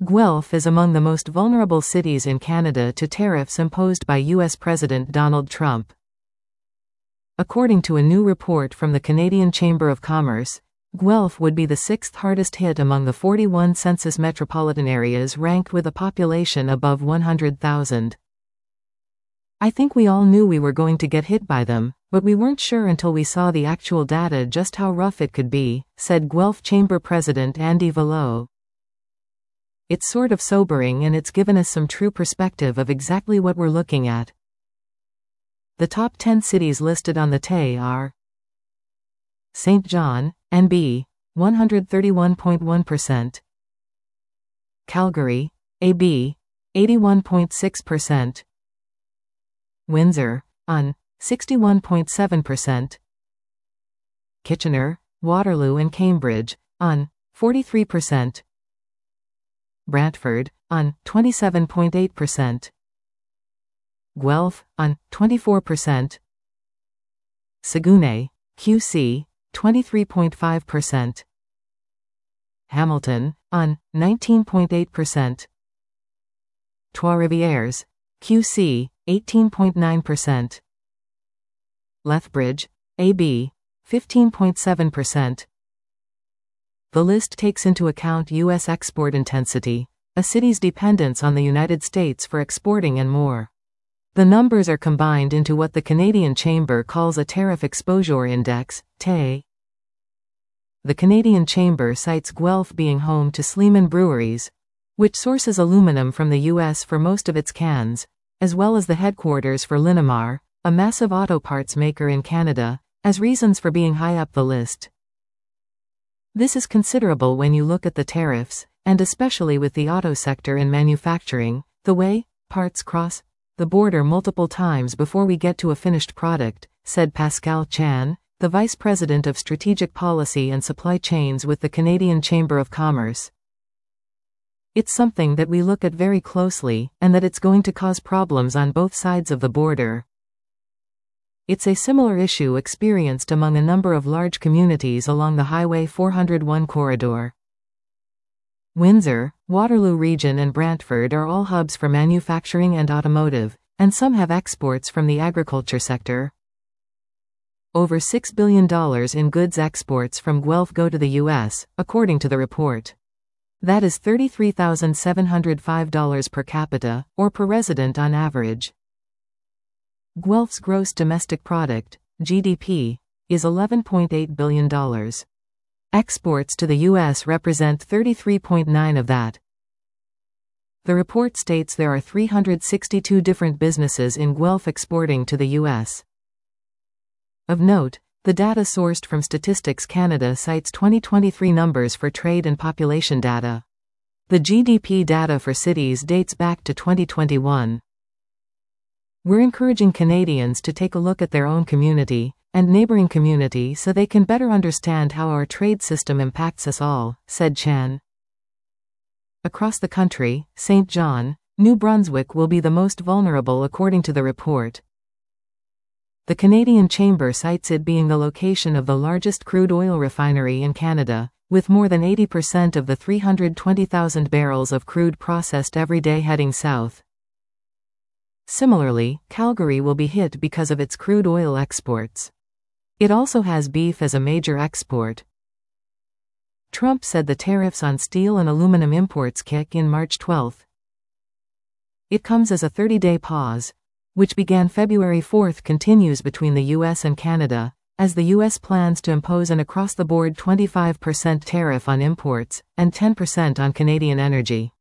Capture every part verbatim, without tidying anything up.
Guelph is among the most vulnerable cities in Canada to tariffs imposed by U S President Donald Trump. According to a new report from the Canadian Chamber of Commerce, Guelph would be the sixth hardest hit among the forty-one census metropolitan areas ranked with a population above one hundred thousand. "I think we all knew we were going to get hit by them, but we weren't sure until we saw the actual data just how rough it could be," said Guelph Chamber President Andy Vallot. "It's sort of sobering, and it's given us some true perspective of exactly what we're looking at." The top ten cities listed on the T A are Saint John, N B, one hundred thirty-one point one percent. Calgary, A B, eighty-one point six percent. Windsor, U N, sixty-one point seven percent. Kitchener, Waterloo and Cambridge, U N, forty-three percent. Brantford, U N, twenty-seven point eight percent. Guelph, U N, twenty-four percent. Saguenay, Q C, twenty-three point five percent. Hamilton, U N, nineteen point eight percent. Trois-Rivières, Q C, eighteen point nine percent. Lethbridge, A B, fifteen point seven percent. The list takes into account U S export intensity, a city's dependence on the United States for exporting and more. The numbers are combined into what the Canadian Chamber calls a Tariff Exposure Index, T A. The Canadian Chamber cites Guelph being home to Sleeman Breweries, which sources aluminum from the U S for most of its cans, as well as the headquarters for Linamar, a massive auto parts maker in Canada, as reasons for being high up the list. This is considerable when you look at the tariffs, and especially with the auto sector and manufacturing, the way parts cross the border multiple times before we get to a finished product, said Pascal Chan, the Vice President of Strategic Policy and Supply Chains with the Canadian Chamber of Commerce. "It's something that we look at very closely, and that it's going to cause problems on both sides of the border. It's a similar issue experienced among a number of large communities along the Highway four oh one corridor." Windsor, Waterloo Region and Brantford are all hubs for manufacturing and automotive, and some have exports from the agriculture sector. Over six billion dollars in goods exports from Guelph go to the U S, according to the report. That is thirty-three thousand seven hundred five dollars per capita, or per resident on average. Guelph's gross domestic product, G D P, is eleven point eight billion dollars. Exports to the U S represent thirty-three point nine of that. The report states there are three hundred sixty-two different businesses in Guelph exporting to the U S. Of note, the data sourced from Statistics Canada cites twenty twenty-three numbers for trade and population data. The G D P data for cities dates back to twenty twenty-one. "We're encouraging Canadians to take a look at their own community and neighboring community so they can better understand how our trade system impacts us all," said Chan. Across the country, Saint John, New Brunswick will be the most vulnerable according to the report. The Canadian Chamber cites it being the location of the largest crude oil refinery in Canada, with more than eighty percent of the three hundred twenty thousand barrels of crude processed every day heading south. Similarly, Calgary will be hit because of its crude oil exports. It also has beef as a major export. Trump said the tariffs on steel and aluminum imports kick in March twelfth. It comes as a thirty-day pause, which began February fourth, continues between the U S and Canada, as the U S plans to impose an across-the-board twenty-five percent tariff on imports, and ten percent on Canadian energy.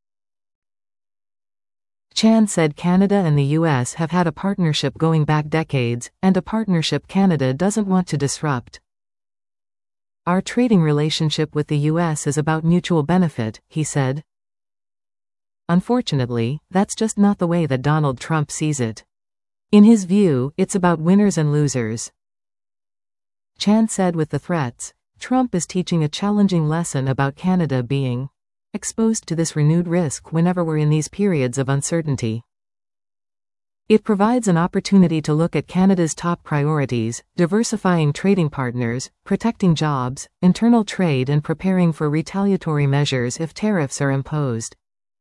Chan said Canada and the U S have had a partnership going back decades, and a partnership Canada doesn't want to disrupt. "Our trading relationship with the U S is about mutual benefit," he said. Unfortunately, that's just not the way that Donald Trump sees it. In his view, it's about winners and losers. Chan said with the threats, Trump is teaching a challenging lesson about Canada being exposed to this renewed risk whenever we're in these periods of uncertainty. It provides an opportunity to look at Canada's top priorities, diversifying trading partners, protecting jobs, internal trade and preparing for retaliatory measures if tariffs are imposed.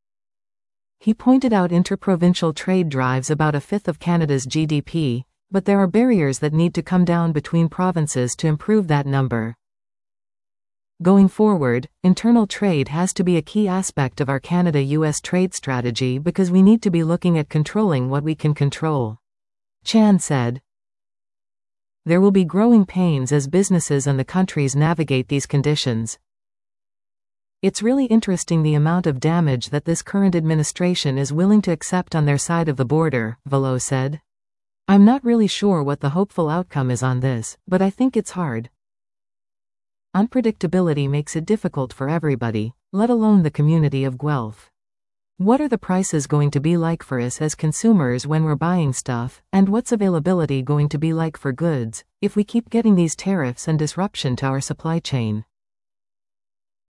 He pointed out interprovincial trade drives about a fifth of Canada's G D P, but there are barriers that need to come down between provinces to improve that number. Going forward, internal trade has to be a key aspect of our Canada-U S trade strategy because we need to be looking at controlling what we can control. Chan said. There will be growing pains as businesses and the countries navigate these conditions. It's really interesting the amount of damage that this current administration is willing to accept on their side of the border, Velo said. I'm not really sure what the hopeful outcome is on this, but I think it's hard. Unpredictability makes it difficult for everybody, let alone the community of Guelph. What are the prices going to be like for us as consumers when we're buying stuff, and what's availability going to be like for goods, if we keep getting these tariffs and disruption to our supply chain?